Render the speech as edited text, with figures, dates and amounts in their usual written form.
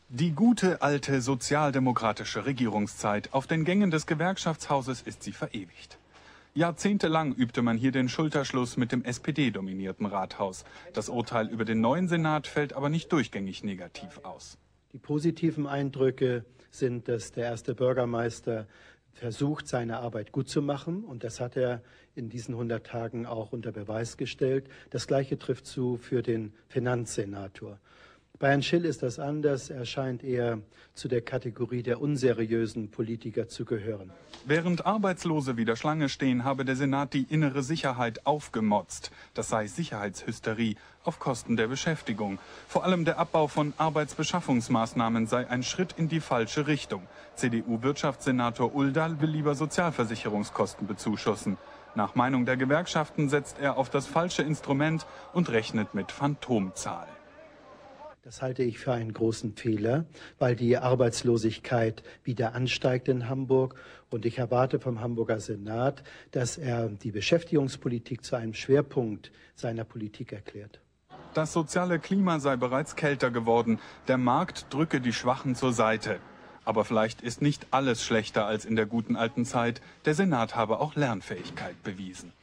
Die gute alte sozialdemokratische Regierungszeit. Auf den Gängen des Gewerkschaftshauses ist sie verewigt. Jahrzehntelang übte man hier den Schulterschluss mit dem SPD-dominierten Rathaus. Das Urteil über den neuen Senat fällt aber nicht durchgängig negativ aus. Die positiven Eindrücke sind, dass der erste Bürgermeister versucht, seine Arbeit gut zu machen. Und das hat er in diesen 100 Tagen auch unter Beweis gestellt. Das Gleiche trifft zu für den Finanzsenator. Bei Herrn Schill ist das anders. Er scheint eher zu der Kategorie der unseriösen Politiker zu gehören. Während Arbeitslose wieder Schlange stehen, habe der Senat die innere Sicherheit aufgemotzt. Das sei Sicherheitshysterie auf Kosten der Beschäftigung. Vor allem der Abbau von Arbeitsbeschaffungsmaßnahmen sei ein Schritt in die falsche Richtung. CDU-Wirtschaftssenator Uldal will lieber Sozialversicherungskosten bezuschussen. Nach Meinung der Gewerkschaften setzt er auf das falsche Instrument und rechnet mit Phantomzahlen. Das halte ich für einen großen Fehler, weil die Arbeitslosigkeit wieder ansteigt in Hamburg. Und ich erwarte vom Hamburger Senat, dass er die Beschäftigungspolitik zu einem Schwerpunkt seiner Politik erklärt. Das soziale Klima sei bereits kälter geworden. Der Markt drücke die Schwachen zur Seite. Aber vielleicht ist nicht alles schlechter als in der guten alten Zeit. Der Senat habe auch Lernfähigkeit bewiesen.